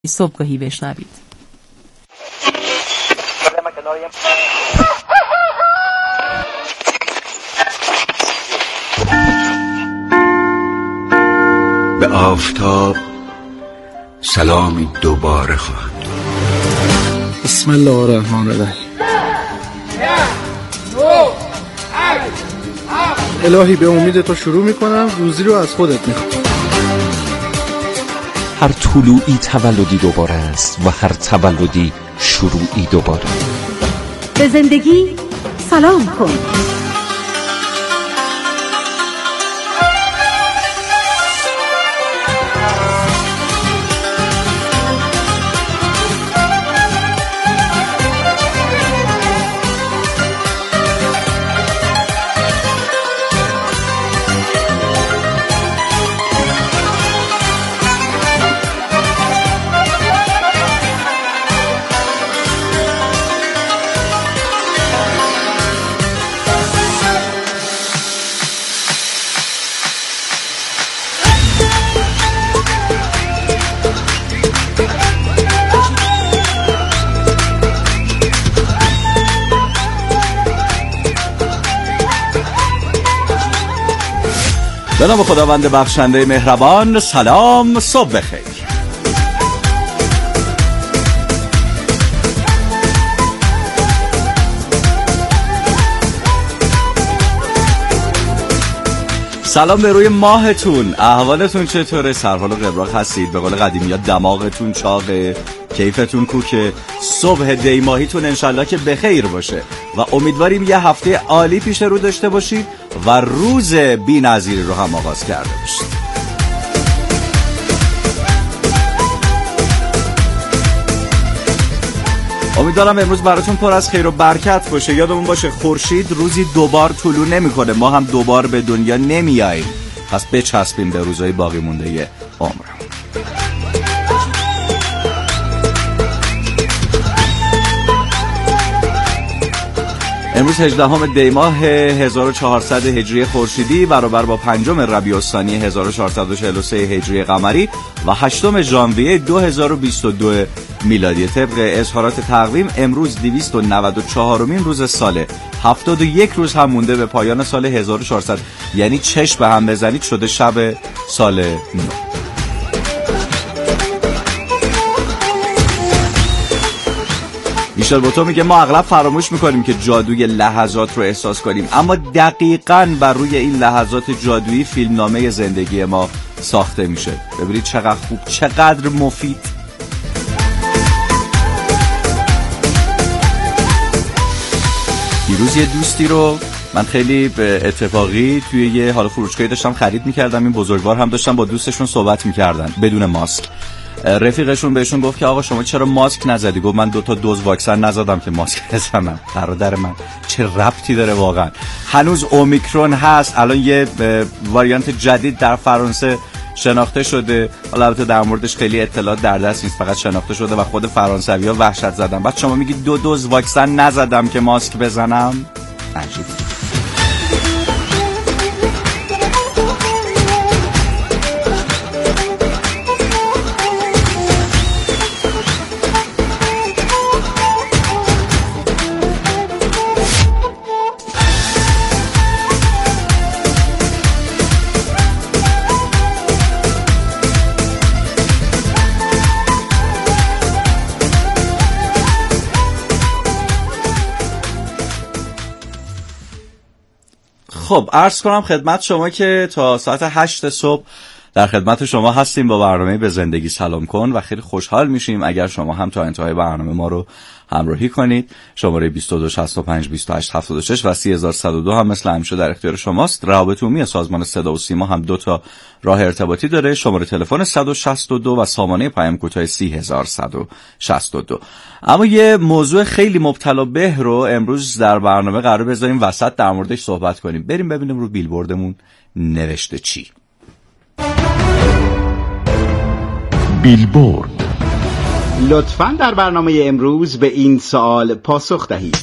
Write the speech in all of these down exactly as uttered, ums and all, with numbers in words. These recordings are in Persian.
صبحگاهی بشنوید. به آفتاب سلامی دوباره خواهد. بسم الله الرحمن الرحیم. الهی به امید تو شروع میکنم، روزی رو از خودت میخوام. هر طلوعی تولدی دوباره است و هر تولدی شروعی دوباره. به زندگی سلام کن. به نام خداوند بخشنده مهربان. سلام، صبح بخیر. سلام به روی ماهتون. احوالتون چطوره؟ سرحال و قبراق هستید؟ به قول قدیمی ها دماغتون چاقه، کیفتون کوکه. صبح دی ماهیتون انشالله که بخیر باشه و امیدواریم یه هفته عالی پیش رو داشته باشید و روز بی نظیری رو هم آغاز کرده باشید. امیدوارم امروز براتون پر از خیر و برکت باشه. یادمون باشه خورشید روزی دوبار طلوع نمیکنه، ما هم دوبار به دنیا نمیاییم، پس بچسبیم به روزهای باقی مونده عمر. امروز هجدهم دی ماه هزار و چهارصد هجری خورشیدی برابر با پنجم ربیع الثانی هزار و چهارصد و چهل و سه هجری قمری و هشتم ژانویه دو هزار و بیست و دو میلادی. طبق اظهارات تقویم امروز دویست و نود و چهارمین روز ساله، هفتاد و یک روز هم مونده به پایان سال هزار و چهارصد، یعنی چشم به هم بزنید شده شب سال نو. میشل بوتو میگه ما اغلب فراموش میکنیم که جادوی لحظات رو احساس کنیم، اما دقیقاً بر روی این لحظات جادویی فیلمنامه زندگی ما ساخته میشه. ببینید چقدر خوب، چقدر مفید. دیروز یه دوستی رو من خیلی به اتفاقی توی یه حال فروشگاهی داشتم خرید میکردم. این بزرگوار هم داشتم با دوستشون صحبت میکردن بدون ماسک. رفیقشون بهشون گفت که آقا شما چرا ماسک نزدی؟ گفت من دو تا دوز واکسن نزدم که ماسک بزنم. برادر من چه ربطی داره واقعا؟ هنوز اومیکرون هست، الان یه واریانت جدید در فرانسه شناخته شده. حالا البته در موردش خیلی اطلاعات در دست نیست، فقط شناخته شده و خود فرانسوی‌ها وحشت زدن. بعد شما میگی دو دوز واکسن نزدم که ماسک بزنم؟ عجیب. خب عرض کنم خدمت شما که تا ساعت هشت صبح در خدمت شما هستیم با برنامه به زندگی سلام کن و خیلی خوشحال میشیم اگر شما هم تا انتهای برنامه ما رو همراهی کنید. شماره بیست و دو شصت و پنج بیست و هشت هفتاد و شش و سی هزار و صد و دو هم مثل همیشه در اختیار شماست. روابط عمومی سازمان صدا و سیما هم دو تا راه ارتباطی داره، شماره تلفن صد و شصت و دو و سامانه پیام کوتاه سی هزار و صد و شصت و دو. اما یه موضوع خیلی مبتلا به رو امروز در برنامه قرار بذاریم وسط در موردش صحبت کنیم. بریم ببینیم رو بیلبوردمون نوشته چی. بیلبورد. لطفاً در برنامه امروز به این سوال پاسخ دهید: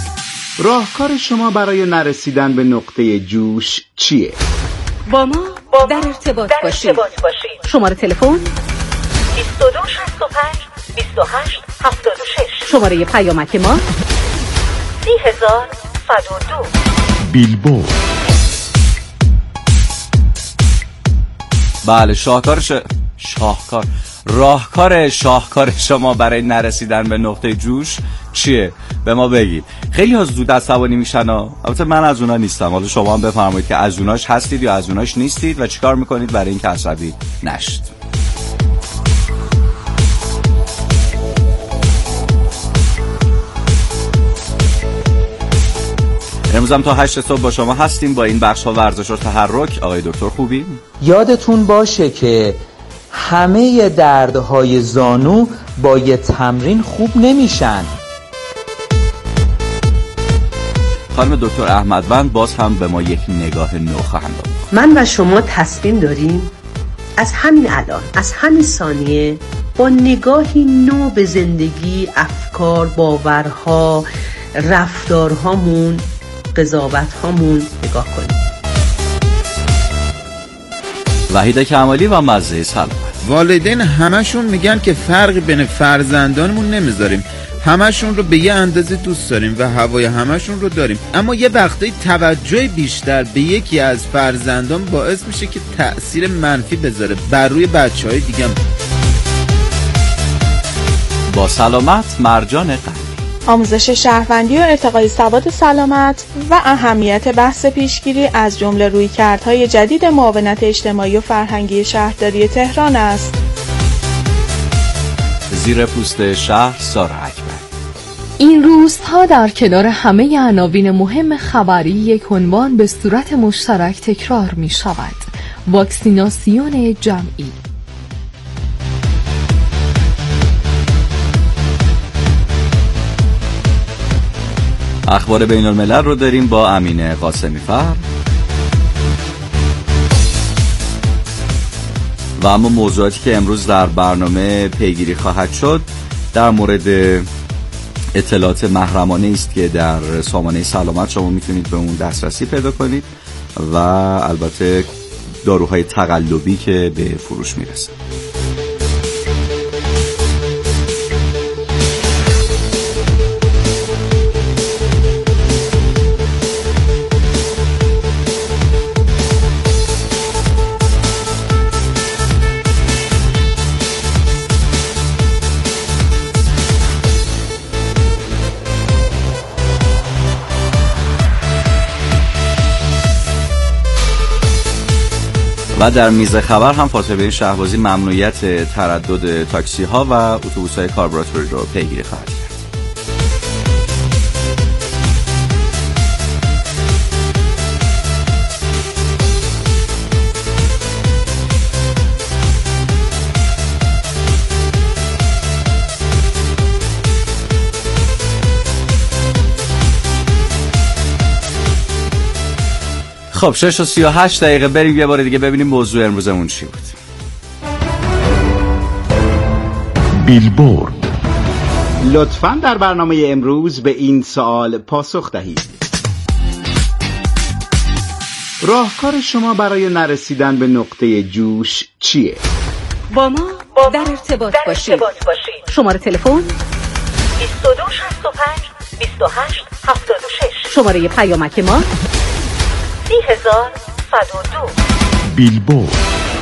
راهکار شما برای نرسیدن به نقطه جوش چیه؟ با ما در ارتباط باشید. شماره تلفن بیست و دو شصت و پنج بیست و هشت هفتاد و شش. شماره پیامک ما سی هزار صد و دو. بیلبورد. بله شاهکار ش... شاهکار راهکار شاهکار شما برای نرسیدن به نقطه جوش چیه؟ به ما بگید. خیلی ها زود عصبانی میشن ها. البته من از اونا نیستم. حالا شما هم بفرمایید که از اوناش هستید یا از اوناش نیستید و چیکار میکنید برای اینکه عصبی نشید. امروز هم تا هشت صبح با شما هستیم با این بخش ها ورزش و تحرک. آقای دکتر خوبی؟ یادتون باشه که همه دردهای زانو با یه تمرین خوب نمیشن. خانم دکتر احمدوند باز هم به ما یک نگاه نو خواهند داد. من و شما تصمیم داریم از همین الان، از همین ثانیه با نگاهی نو به زندگی، افکار، باورها، رفتارهامون، قضاوت‌هامون نگاه کنیم. وحید کمالی و مزه سلامت. والدین همشون میگن که فرقی بین فرزندانمون نمیذاریم، همشون رو به یه اندازه دوست داریم و هوای همشون رو داریم، اما یه وقتایی توجه بیشتر به یکی از فرزندان باعث میشه که تأثیر منفی بذاره بر روی بچه‌های دیگه. با سلامت مرجان قلبی. آموزش شهروندی و ارتقای سواد سلامت و اهمیت بحث پیشگیری از جمله رویکردهای جدید معاونت اجتماعی و فرهنگی شهرداری تهران است. زیر پوست شهر سارا اکبر. این روزها در کنار همه عناوین مهم خبری یک عنوان به صورت مشترک تکرار می شود: واکسیناسیون جمعی. اخبار بین الملل رو داریم با امینه قاسمی فر. و اما موضوعاتی که امروز در برنامه پیگیری خواهد شد در مورد اطلاعات محرمانه است که در سامانه سلامت شما میتونید به اون دسترسی پیدا کنید و البته داروهای تقلبی که به فروش میرسه. و در میز خبر هم فاطمه شهبازی ممنوعیت تردد تاکسی ها و اتوبوس های کاربراتوری رو پیگیری خواهد کرد. خب شش و سی و هشت دقیقه بریم یه بار دیگه ببینیم موضوع امروزمون چی بود. بیلبورد. لطفاً در برنامه امروز به این سوال پاسخ دهید: راهکار شما برای نرسیدن به نقطه جوش چیه؟ با ما در ارتباط باشید. شماره تلفن بیست و دو شصت و پنج بیست و هشت هفتاد و شش. شماره پیامک ما سی هزار صد و دو. بیلبورد.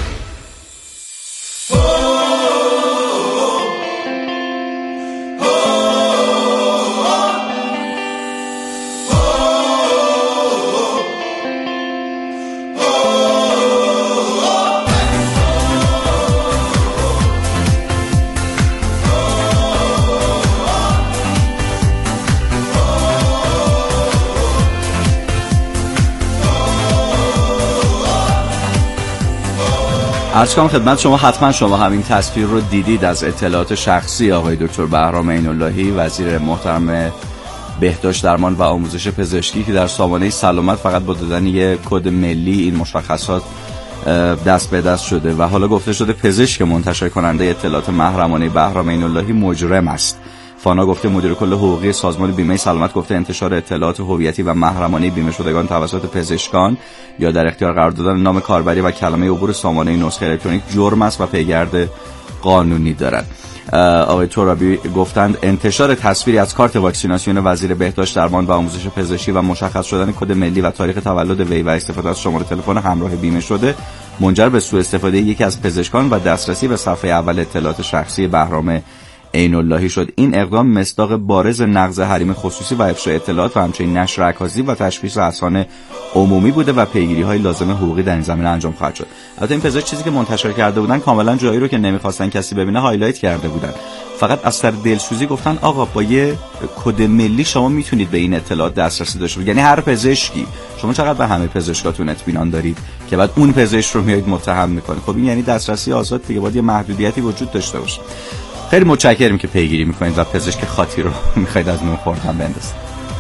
عرض کنم خدمت شما حتما شما همین تصویر رو دیدید از اطلاعات شخصی آقای دکتر بهرام عین‌اللهی وزیر محترم بهداشت درمان و آموزش پزشکی که در سامانه سلامت فقط با دادن یک کد ملی این مشخصات دست به دست شده و حالا گفته شده پزشک منتشر کننده اطلاعات محرمانه بهرام عین‌اللهی مجرم است فانا گفته مدیر کل حقوقی سازمان بیمه سلامت گفته انتشار اطلاعات هویتی و محرمانه بیمه شدگان توسط پزشکان یا در اختیار قرار دادن نام کاربری و کلمه عبور سامانه نسخه الکترونیک جرم است و پیگرد قانونی دارد. آقای ترابی گفتند انتشار تصویری از کارت واکسیناسیون وزیر بهداشت درمان و آموزش پزشکی و مشخص شدن کد ملی و تاریخ تولد وی و استفاده از شماره تلفن همراه بیمه شده منجر به سوء استفاده یکی از پزشکان و دسترسی به صفحه اول اطلاعات شخصی بهرام عین اللهی شد. این اقدام مصداق بارز نقض حریم خصوصی و افشای اطلاعات و همچنین نشر اکاذیب و تشخیص اذهان عمومی بوده و پیگیری‌های لازم حقوقی در این زمینه انجام خواهد شد. البته این پزشک چیزی که منتشر کرده بودن کاملا جایی رو که نمی‌خواستن کسی ببینه هایلایت کرده بودن. فقط از سر دلسوزی گفتن آقا با یه کد ملی شما میتونید به این اطلاعات دسترسی داشته باشید. یعنی هر پزشکی، شما چقدر به همه پزشکاتون اطمینان دارید که بعد اون پزشک رو میایید متهم میکنید؟ خب این یعنی دسترسی آزاد دیگه، باید یه محدودیتی وجود داشته باشه. خیلی متشکرم که پیگیری میکنید و پزشک خاطی رو میخواید از نون خوردن بندازید.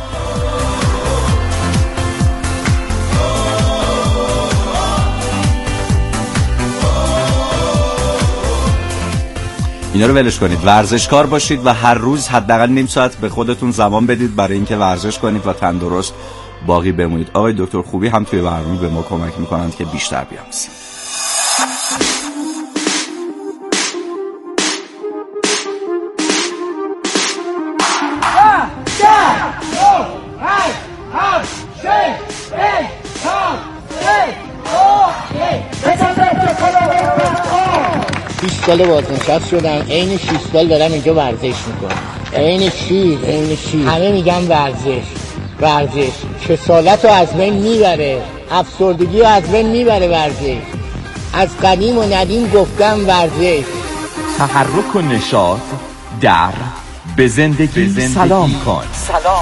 اینا رو ولش کنید، ورزشکار باشید و هر روز حداقل نیم ساعت به خودتون زمان بدید برای اینکه ورزش کنید و تندرست باقی بمونید. آقای دکتر خوبی هم توی برنامه به ما کمک میکنند که بیشتر بیاموزیم. شیش سال بازنشست شدم، عین شیش سال دارم اینجا ورزش میکنم. عین چی؟ عین چی؟ همه میگم ورزش ورزش کسالت رو از بین میبره، افسردگی رو از بین میبره ورزش. از قدیم و ندیم گفتم ورزش. تحرک و نشاط در به زندگی, به زندگی سلام کن. سلام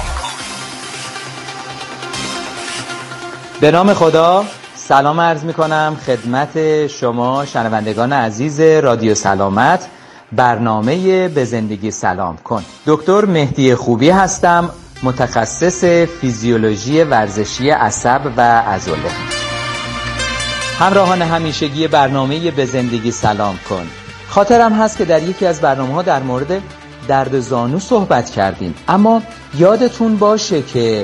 به نام خدا. سلام عرض می کنم خدمت شما شنوندگان عزیز رادیو سلامت، برنامه به زندگی سلام کن. دکتر مهدی خوبی هستم، متخصص فیزیولوژی ورزشی عصب و عضله. همراهان همیشگی برنامه به زندگی سلام کن، خاطرم هست که در یکی از برنامه‌ها در مورد درد زانو صحبت کردیم، اما یادتون باشه که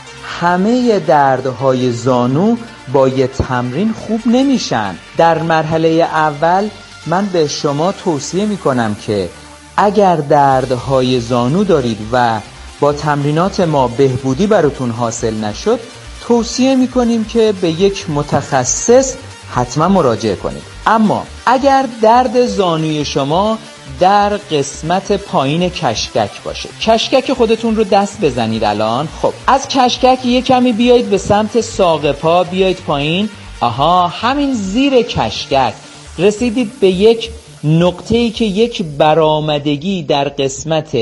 همه دردهای زانو با یه تمرین خوب نمیشن. در مرحله اول من به شما توصیه میکنم که اگر دردهای زانو دارید و با تمرینات ما بهبودی براتون حاصل نشد، توصیه میکنیم که به یک متخصص حتما مراجعه کنید. اما اگر درد زانوی شما در قسمت پایین کشکک باشه، کشکک خودتون رو دست بزنید الان. خب از کشکک یه کمی بیایید به سمت ساق پا، بیایید پایین. آها، همین زیر کشکک رسیدید به یک نقطه‌ای که یک برآمدگی در قسمت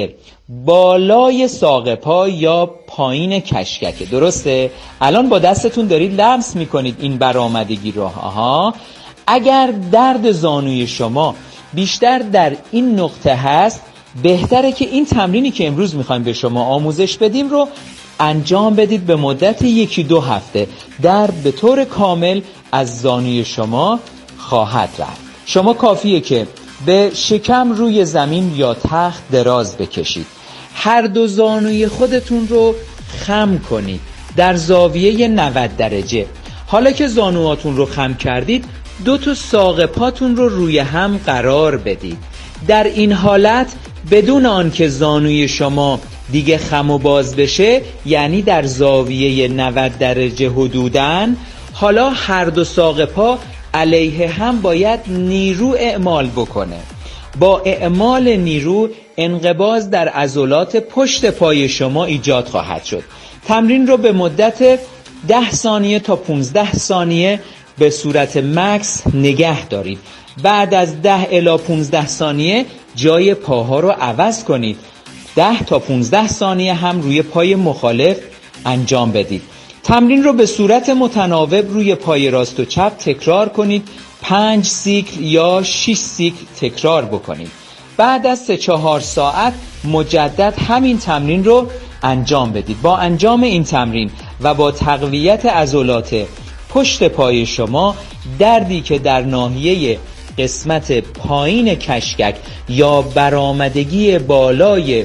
بالای ساق پا یا پایین کشکک، درسته؟ الان با دستتون دارید لمس میکنید این برآمدگی رو. آها، اگر درد زانوی شما بیشتر در این نقطه هست، بهتره که این تمرینی که امروز میخوایم به شما آموزش بدیم رو انجام بدید به مدت یکی دو هفته. درد به طور کامل از زانوی شما خواهد رفت. شما کافیه که به شکم روی زمین یا تخت دراز بکشید، هر دو زانوی خودتون رو خم کنید در زاویه نود درجه. حالا که زانوهاتون رو خم کردید، دو تا ساق پاتون رو روی هم قرار بدید. در این حالت بدون آنکه زانوی شما دیگه خم و باز بشه، یعنی در زاویه نود درجه حدوداً، حالا هر دو ساق پا علیه هم باید نیرو اعمال بکنه. با اعمال نیرو انقباض در عضلات پشت پای شما ایجاد خواهد شد. تمرین رو به مدت ده ثانیه تا پانزده ثانیه به صورت مکس نگه دارید. بعد از ده الی پانزده ثانیه جای پاها رو عوض کنید. ده تا پانزده ثانیه هم روی پای مخالف انجام بدید. تمرین رو به صورت متناوب روی پای راست و چپ تکرار کنید. پنج سیکل یا شش سیکل تکرار بکنید. بعد از سه چهار ساعت مجدد همین تمرین رو انجام بدید. با انجام این تمرین و با تقویت عضلات پشت پای شما، دردی که در ناحیه قسمت پایین کشکک یا برآمدگی بالای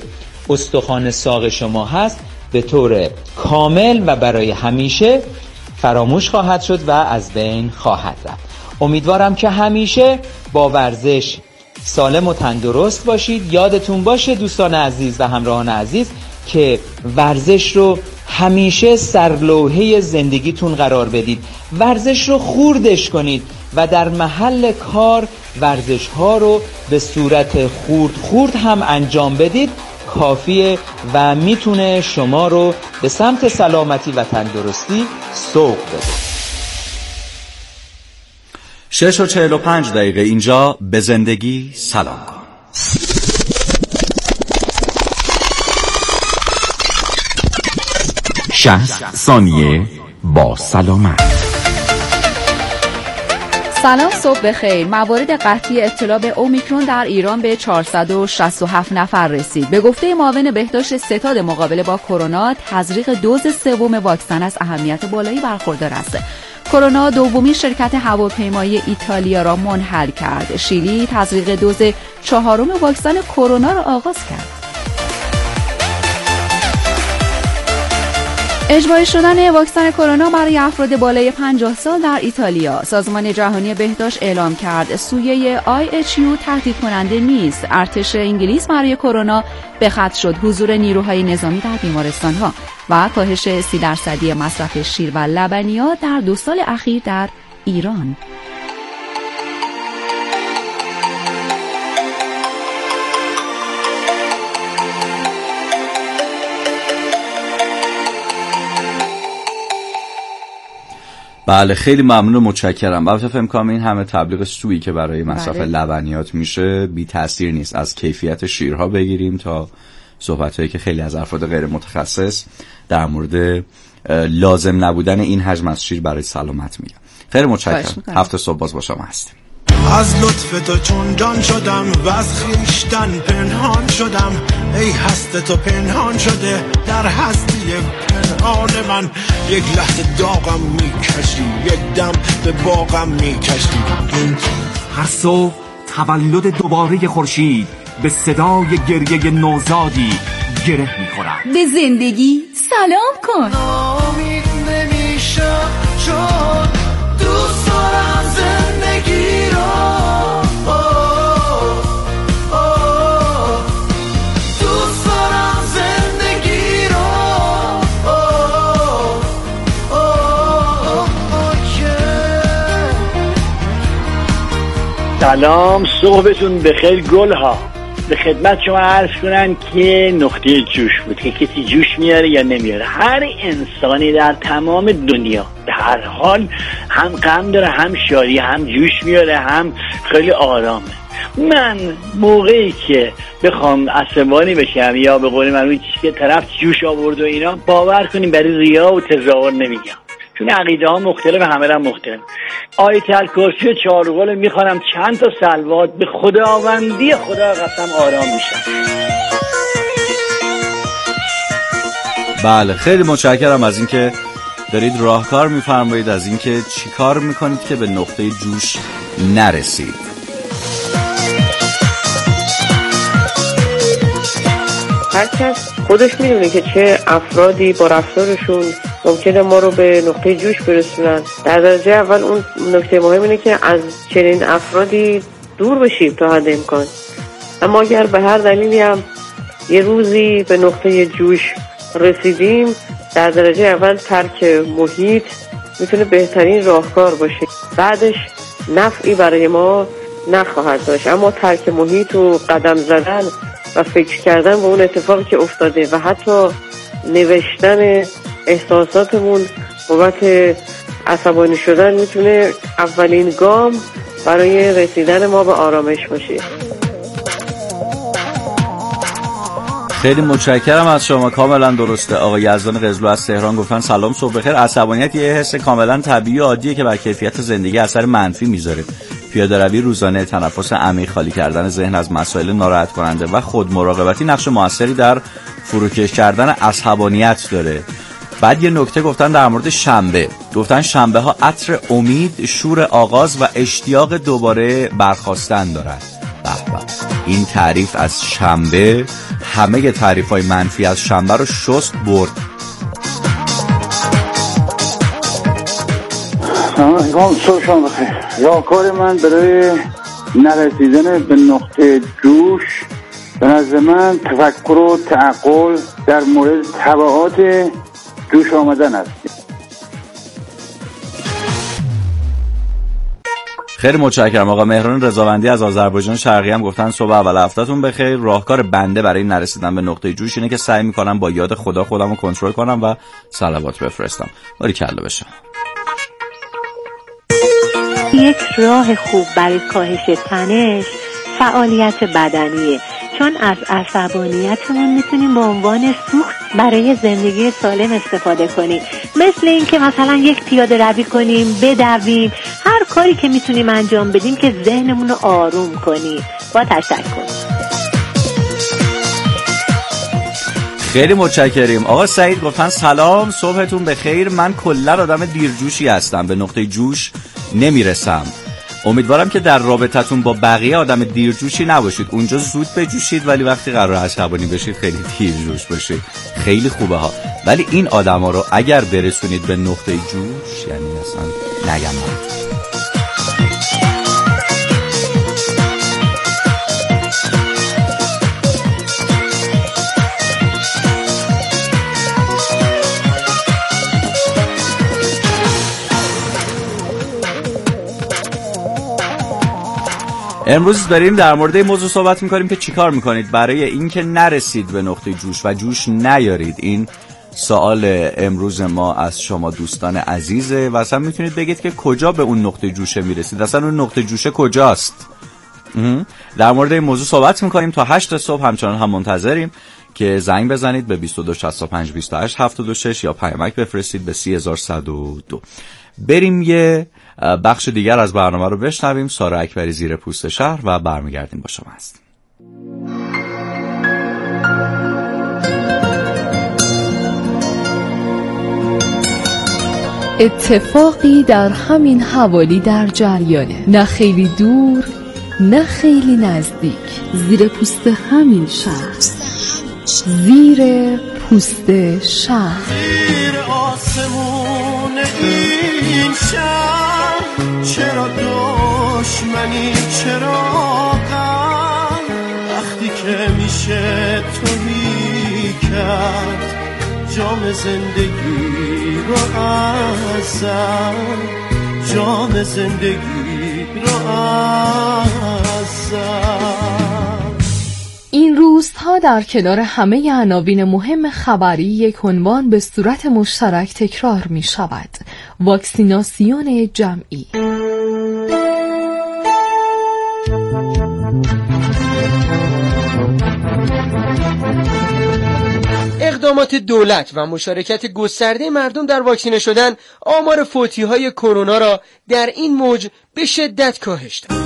استخوان ساق شما هست به طور کامل و برای همیشه فراموش خواهد شد و از بین خواهد رفت. امیدوارم که همیشه با ورزش سالم و تندرست باشید. یادتون باشه دوستان عزیز و همراهان عزیز که ورزش رو همیشه سرلوحه زندگیتون قرار بدید. ورزش رو خوردش کنید و در محل کار ورزش ها رو به صورت خورد خورد هم انجام بدید. کافیه و میتونه شما رو به سمت سلامتی و تندرستی سوق بده. شش و چهل و پنج دقیقه اینجا به زندگی سلام کن. شصت ثانیه با سلامت. سلام، صبح بخیر. موارد قطعی ابتلا به اومیکرون در ایران به چهارصد و شصت و هفت نفر رسید. به گفته معاون بهداشت ستاد مقابله با کرونا، تزریق دوز سوم واکسن از اهمیت بالایی برخوردار است. کرونا دومین شرکت هواپیمایی ایتالیا را منحل کرد. شیلی تزریق دوز چهارم واکسن کرونا را آغاز کرد. اجباری شدن واکسن کرونا برای افراد بالای پنجاه سال در ایتالیا. سازمان جهانی بهداشت اعلام کرد سویه آی اچ یو تهدید کننده نیست. ارتش انگلیس برای کرونا به خط شد. حضور نیروهای نظامی در بیمارستان‌ها و کاهش سی درصدی مصرف شیر و لبنیات در دو سال اخیر در ایران. بله، خیلی ممنون و متشکرم. البته فکر کنم این همه تبلیغ سویی که برای مصرف بله. لبنیات میشه بی تاثیر نیست. از کیفیت شیرها بگیریم تا صحبتایی که خیلی از افراد غیر متخصص در مورد لازم نبودن این حجم از شیر برای سلامت میگن. خیلی متشکرم. هفته صبح باز با شما هستیم. از لطف تو چون جان شدم و از خویشتن پنهان شدم. ای هست تو پنهان شده در هستی پنهان من. یک لحظه داغم میکشی، یک دم به باغم میکشی. هر صبح تولد دوباره خورشید به صدای گریه نوزادی گره میخورد. به زندگی سلام کن. ناامید نمیشم چون دوست دارم زندگی رو. دوست دارم زندگی رو. سلام، صبحتون بخیر گل ها. به خدمت شما عرض کنن که نقطه جوش بود که کسی جوش میاره یا نمیاره. هر انسانی در تمام دنیا به هر حال هم غم داره، هم شادی، هم جوش میاره، هم خیلی آرامه. من موقعی که بخوام عصبانی بشم یا به قول من چیزی که طرف جوش آورد و اینا، باور کنیم برای ریا و تظاهر نمیگم، چون عقیده ها مختلف، همه را مختلف. آیت الکرسی و چهار قول میخوانم، چند تا صلوات، به خداوندی خدا قسم آرام میشم. بله، خیلی متشکرم از اینکه دارید راهکار میفرمایید، از اینکه چی کار میکنید که به نقطه جوش نرسید. هر کس خودش میدونه که چه افرادی با رفتارشون ممکنه ما رو به نقطه جوش برسونن. در درجه اول اون نکته مهم اینه که از چنین افرادی دور بشیم تا حد امکان. اما اگر به هر دلیلی هم یه روزی به نقطه جوش رسیدیم، در درجه اول ترک محیط میتونه بهترین راهکار باشه. بعدش نفعی برای ما نخواهد داشت، اما ترک محیط و قدم زدن و فکر کردن به اون اتفاقی که افتاده و حتی نوشتن احساساتمون بابت عصبانی شدن میتونه اولین گام برای رسیدن ما به آرامش باشه. خیلی متشکرم از شما، کاملا درسته. آقای یزدان قزلو از تهران گفتن سلام، صبح بخیر. عصبانیت یه حس کاملا طبیعی و عادیه که بر کیفیت زندگی اثر منفی میذاره. پیاده‌روی روزانه، تنفس عمیق، خالی کردن ذهن از مسائل ناراحت کننده و خود مراقبتی نقش موثری در فروکش کردن عصبانیت داره. بعد یه نکته گفتن در مورد شنبه، گفتن شنبه ها عطر امید، شور آغاز و اشتیاق دوباره برخاستن دارد. به به، این تعریف از شنبه همه تعریف‌های منفی از شنبه رو شست برد. سلام علیکم، صبح شما بخیر. راهکار من برای نرسیدن به نقطه جوش به نظر من تفکر و تعقل در مورد تبعات جوش آمدن است. خیلی متشکرم. آقا مهران رضاوندی از آذربایجان شرقی هم گفتن صبح اول هفتهتون بخیر. راهکار بنده برای نرسیدن به نقطه جوش اینه که سعی میکنم با یاد خدا خودم رو کنترل کنم و صلوات بفرستم. باری کلا بشه. یک راه خوب برای کاهش تنش فعالیت بدنیه، چون از عصبانیتمون میتونیم به عنوان سوخت برای زندگی سالم استفاده کنیم، مثل این که مثلا یک پیاده روی کنیم، بدویم، هر کاری که میتونیم انجام بدیم که ذهنمون رو آروم کنیم. با تشکر. خیلی متشکریم. آقا سعید گفتن سلام، صبحتون بخیر. من کلا آدم دیرجوشی هستم، به نقطه جوش نمیرسم. امیدوارم که در رابطتون با بقیه آدم دیرجوشی نباشید. اونجا زود بجوشید ولی وقتی قرار عصبانی بشید خیلی دیرجوش باشید. خیلی خوبه ها. ولی این آدما رو اگر برسونید به نقطه جوش، یعنی اصلا نگم من. امروز داریم در مورد این موضوع صحبت میکنیم که چیکار میکنید برای اینکه نرسید به نقطه جوش و جوش نیارید. این سوال امروز ما از شما دوستان عزیزه و اصلا میتونید بگید که کجا به اون نقطه جوشه میرسید، اصلا اون نقطه جوشه کجاست. در مورد این موضوع صحبت میکنیم تا هشت صبح. همچنان هم منتظریم که زنگ بزنید به بیست و دو شصت و پنج بیست و هشت هفتاد و شش یا پیامک بفرستید به سی هزار و صد و دو. بریم یه بخش دیگر از برنامه رو بشنویم. سارا اکبری، زیر پوست شهر، و برمیگردیم با شما هست. اتفاقی در همین حوالی در جریانه، نه خیلی دور نه خیلی نزدیک، زیر پوست همین شهر، زیر پوست شهر. زیر آسمون این شهر چرا دشمنی، چرا غم، وقتی که میشه تویی کرد جام زندگی رو ازم، جام زندگی رو ازم. این روزها در کنار همه عناوین مهم خبری یک عنوان به صورت مشترک تکرار می شود: واکسیناسیون جمعی. اقدامات دولت و مشارکت گسترده مردم در واکسینه شدن آمار فوتی‌های کرونا را در این موج به شدت کاهش داد.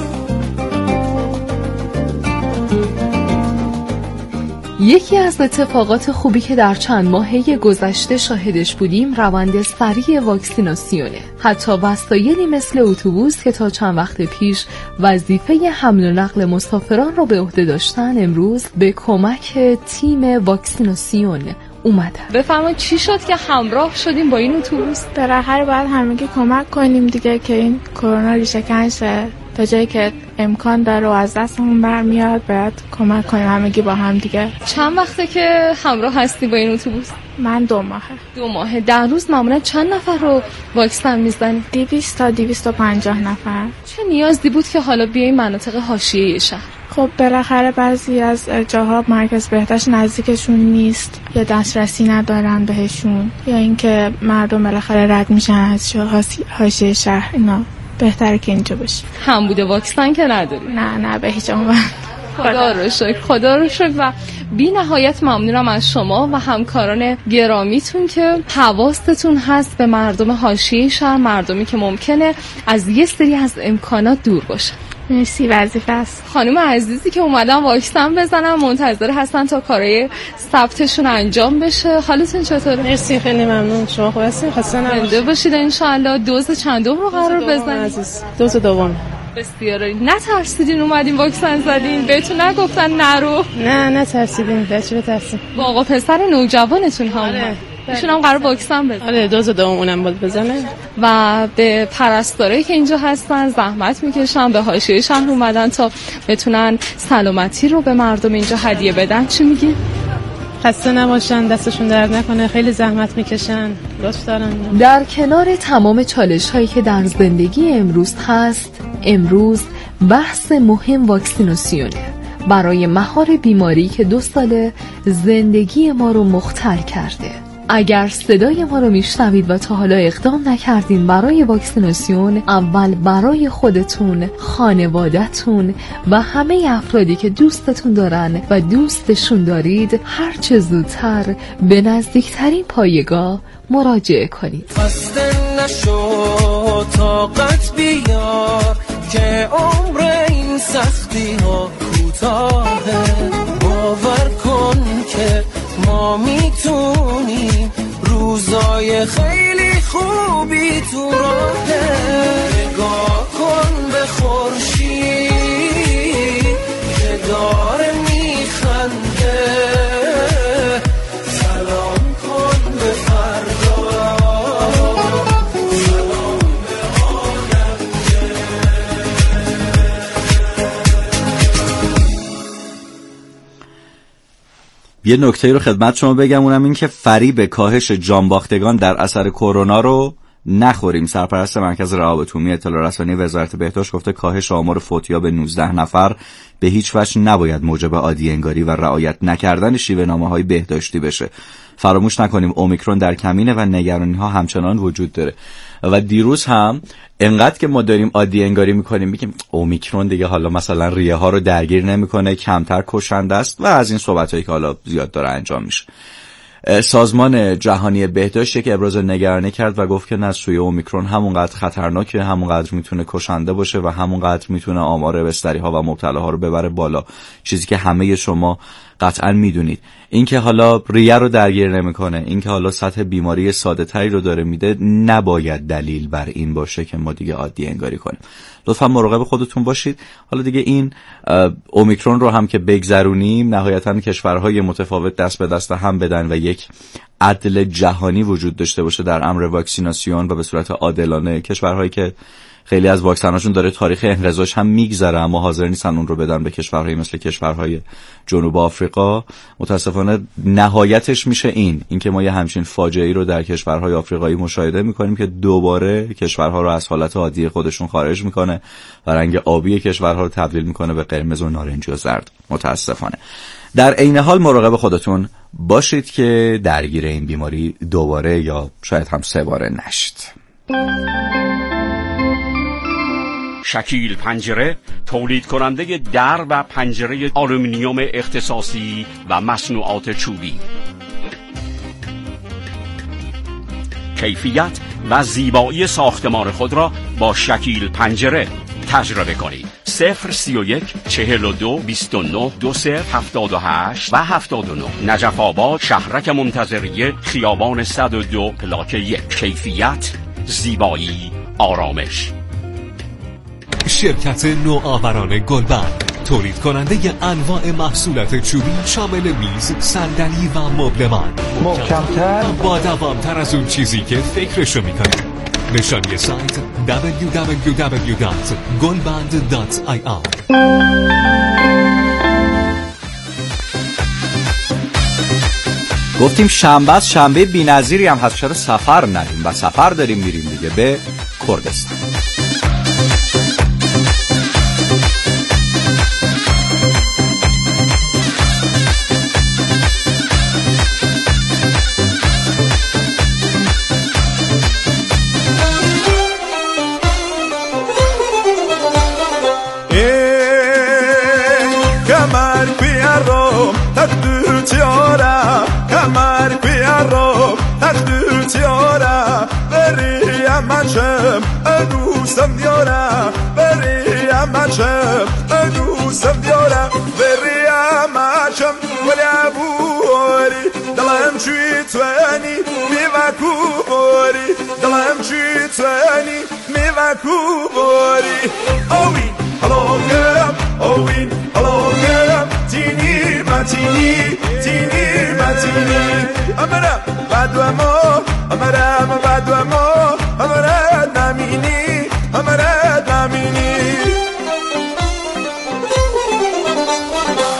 یکی از اتفاقات خوبی که در چند ماهه گذشته شاهدش بودیم روند سریع واکسیناسیونه. حتی وسایلی مثل اتوبوس که تا چند وقت پیش وظیفه حمل و نقل مسافران را به عهده داشتن، امروز به کمک تیم واکسیناسیون اومدن. بفرمایید چی شد که همراه شدیم با این اتوبوس؟ بالاخره باید همگی کمک کنیم دیگه که این کرونا ریشه کن شه. تا جایی که امکان داره و از دستمون برمیاد باید کمک کنیم همگی با هم دیگه. چند وقته که همراه هستی با این اتوبوس؟ من دو ماهه. دو ماهه. در روز معمولا چند نفر رو واکسن میزنی؟ دویست تا دویست و پنجاه نفر. چه نیازی بود که حالا بیای مناطق حاشیه شهر؟ خب بالاخره بعضی از جاها مرکز بهداشت نزدیکشون نیست یا دسترسی ندارن بهشون، یا اینکه مردم بالاخره رد میشن از حاشیه شهر. اینا بهتره که اینجا باشه. هم بوده واکسن که نداری؟ نه نه به هیچ عنوان. خدا رو شکر، خدا رو شکر. و بی نهایت ممنونم از شما و همکاران گرامیتون که حواستون هست به مردم حاشیه شهر، مردمی که ممکنه از یه سری از امکانات دور باشن. مرسی، وظیفه است. خانم عزیزی که اومدن واکسن بزنن منتظر هستن تا کارهای ثبتشون انجام بشه. حالتون چطوره؟ مرسی، خیلی ممنون. شما خوب هستین؟ خسته نباشید. زنده باشید ان شاء الله. دوز چندم رو قرار بزنید؟ عزیز دوز دوم. بسیار. نترسیدین اومدین واکسن زدین؟ بهتون نگفتن نرو؟ نه نترسیدیم. بچه بترسیم. با آقا پسر نوجوانتون هم آره. ایشون هم قرار واکسن بزنن. آره دوز دوم اونم باید بزنه. و به پرستارایی که اینجا هستن زحمت میکشن، به حاشیه شهر اومدن تا بتونن سلامتی رو به مردم اینجا هدیه بدن. چی میگی؟ خسته نباشن، دستشون درد نکنه، خیلی زحمت میکشن، لطف دارن. در کنار تمام چالش هایی که در زندگی امروز هست، امروز بحث مهم واکسیناسیونه برای مهار بیماری که دو ساله زندگی ما رو مختل کرده. اگر صدای ما رو میشنوید و تا حالا اقدام نکردین برای واکسیناسیون، اول برای خودتون، خانواده‌تون و همه افرادی که دوستتون دارن و دوستشون دارید هر چه زودتر به نزدیکترین پایگاه مراجعه کنید. خسته نشو طاقت بیار که عمر این سختی ها کوتاهه، باور کن که ما میتونیم، روزای خیلی خوبی تو راهه، نگاه کن به خورشید که داره میخنده، سلام کن به فردا، سلام به آینده. یه نکته رو خدمت شما بگم، اونم این که فریب کاهش جانباختگان در اثر کرونا رو نخوریم. سرپرست مرکز روابط عمومی اطلاع رسانی وزارت بهداشت گفته کاهش آمار فوتی‌ها به نوزده نفر به هیچ وجه نباید موجب عادی انگاری و رعایت نکردن شیوه نامه‌های بهداشتی بشه. فراموش نکنیم اومیکرون در کمینه و نگرانی‌ها همچنان وجود داره. و دیروز هم انقدر که ما داریم عادی انگاری میکنیم، میگیم اومیکرون دیگه حالا مثلا ریه ها رو درگیر نمیکنه، کمتر کشنده است و از این صحبتایی که حالا زیاد داره انجام میشه. سازمان جهانی بهداشت که ابراز نگرانی کرد و گفت که نسوی اومیکرون همونقدر خطرناکه، همونقدر میتونه کشنده باشه و همونقدر میتونه آمار بستری ها و مبتلاها رو ببره بالا، چیزی که همه شما قطعا میدونید. این که حالا ریه رو درگیر نمیکنه، این که حالا سطح بیماری ساده تری رو داره میده، نباید دلیل بر این باشه که ما دیگه عادی انگاری کنیم. لطفا مراقب خودتون باشید. حالا دیگه این اومیکرون رو هم که بگذرونیم، نهایتا کشورهای متفاوت دست به دست هم بدن و یک عدل جهانی وجود داشته باشه در امر واکسیناسیون و به صورت عادلانه. کشورهایی که خیلی از واکسناشون داره تاریخ انقضاش هم میگذره اما حاضر نیستن اون رو بدن به کشورهای مثل کشورهای جنوب آفریقا، متاسفانه نهایتش میشه این اینکه ما یه همچین فاجعه‌ای رو در کشورهای آفریقایی مشاهده میکنیم که دوباره کشورها رو از حالت عادی خودشون خارج میکنه و رنگ آبی کشورها رو تبدیل میکنه به قرمز و نارنجی و زرد. متاسفانه در عین حال مراقب خودتون باشید که درگیر این بیماری دوباره یا شاید هم سه باره نشید. شکیل پنجره تولید کننده در و پنجره آلومینیوم اختصاصی و مصنوعات چوبی. کیفیت و زیبایی ساختمان خود را با شکیل پنجره تجربه کنید. صفر سی و یک چهل و دو بیست و نه دو صفر هفتاد و هشت و هفتاد و نه نجف آباد، شهرک منتظریه، خیابان صد و دو پلاک یک. کیفیت، زیبایی، آرامش. شرکت نوآوران گلبرگ تولید کننده انواع محصولات چوبی شامل میز، صندلی و مبلمان، محکمتر با دوامتر از اون چیزی که فکرشو میکنه. نشانی سایت دبلیو دبلیو دبلیو دات گلبند دات آی آر. گفتیم شنبه است، شنبه بی‌نظیری هم هست، چرا سفر نریم؟ و سفر داریم میریم دیگه به کردستان. دوستم دیارم بریم مچم دوستم دیارم بریم مچم ولی ابوری دلم چی توانی میوکو باری دلم چی توانی میوکو باری اوین هلاکم اوین هلاکم تینی متینی تینی متینی امرم بعد و ما امرم